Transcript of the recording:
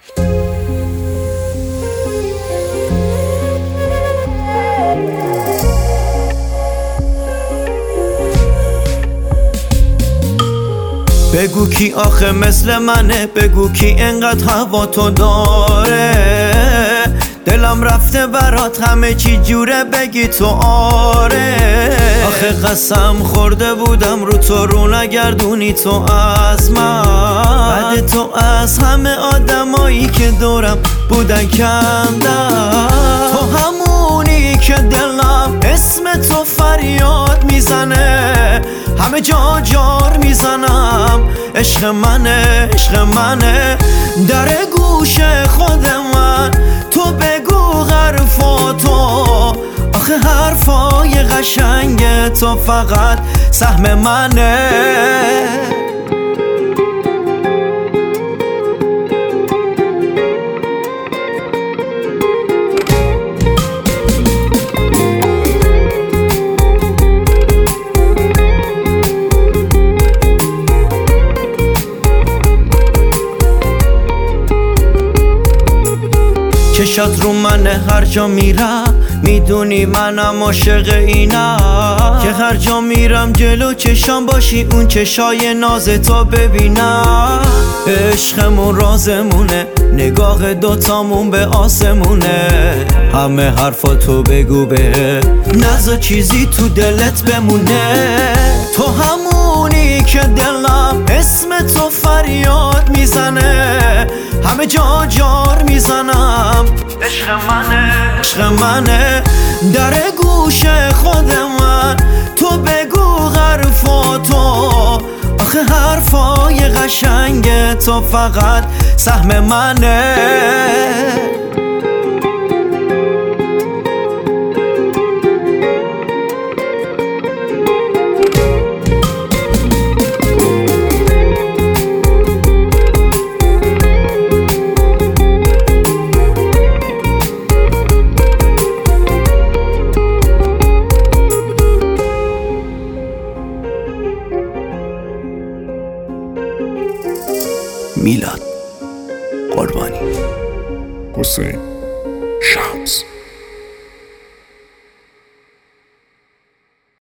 بگو کی آخه مثل منه، بگو کی انقدر هوا تو داره. دلم رفته برات همه چی جوره، بگی تو آره. آخه قسم خورده بودم رو تو رو نگردونی تو از من. بعد تو از همه آدمایی که دورم بودن کندم. تو همونی که دلم اسم تو فریاد میزنه، همه جا جار میزنم. عشق منه، عشق منه، در گوش خود من. تو بگو حرفاتو، آخه حرفای قشنگ تو فقط سهم منه. چشات رو منه هر جا میرم، میدونی منم عاشق اینم. که هر جا میرم جلو چشام باشی، اون چشای ناز تو ببینم. عشقمون رازمونه، نگاه دوتامون به آسمونه. همه حرفاتو بگو به نذار چیزی تو دلت بمونه. تو همونی که دلم اسم تو فریاد میزنه، همه جا جار میزنم. عشق منه، عشق منه، در گوش خود من. تو بگو حرفاتو، آخه حرفای قشنگ تو فقط سهم منه. میلاد قربانی. حسین